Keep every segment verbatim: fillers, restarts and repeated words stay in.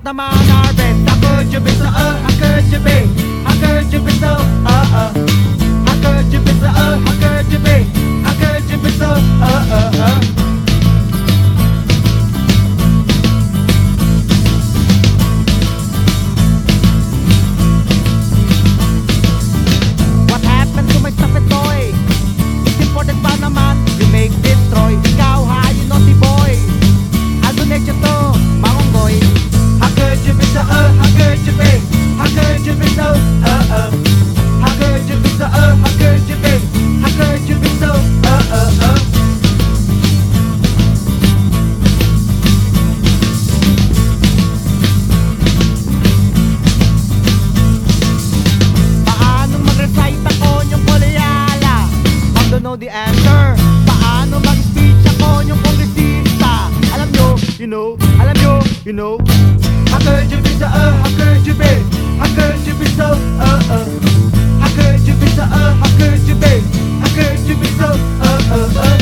naman harvest. How could you be so, uh, how could you be? How could you be so, uh, uh how could you be so, uh, how could you be? How could you be so, uh, uh, uh What happened to my stuffed toy? It's important pa naman, you make destroy. Ikaw ha, you naughty boy, I'll donate you to Mangonggoy. How could you be so, uh, how could you be? How could you be so, uh, uh how could you be so, uh, how could you be? How could you be so, uh, uh, uh Paano mag-recite ako yung Koleala? I don't know the answer. Paano mag-speech ako yung kongresista? Alam nyo, you know, alam nyo, you know. How could you be so, uh, how could you be? How could you be so, uh, uh how could you be so, uh, how could you be? How could you be so, uh, uh, uh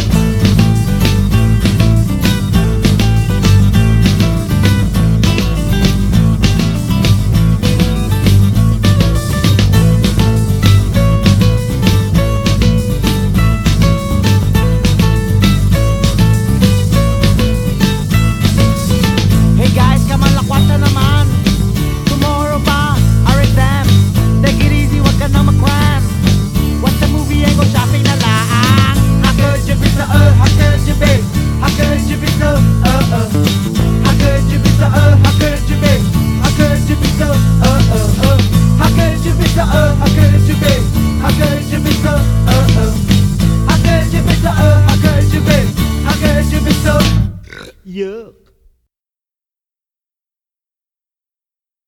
Hey guys, come on, lakwat na naman. Tomorrow pa, our exam. Take it easy, wag ka nang mag-cram. Watch the movie and go shopping na lang. How could you be so, uh, how could you be? How could you be so, uh, uh how could you be so, uh, how could you be? How could you be so, uh, uh, uh how could you be so, uh, how could you be? How could you be so, uh, uh how could you be so, uh, how could you be? How could you be so, yeah.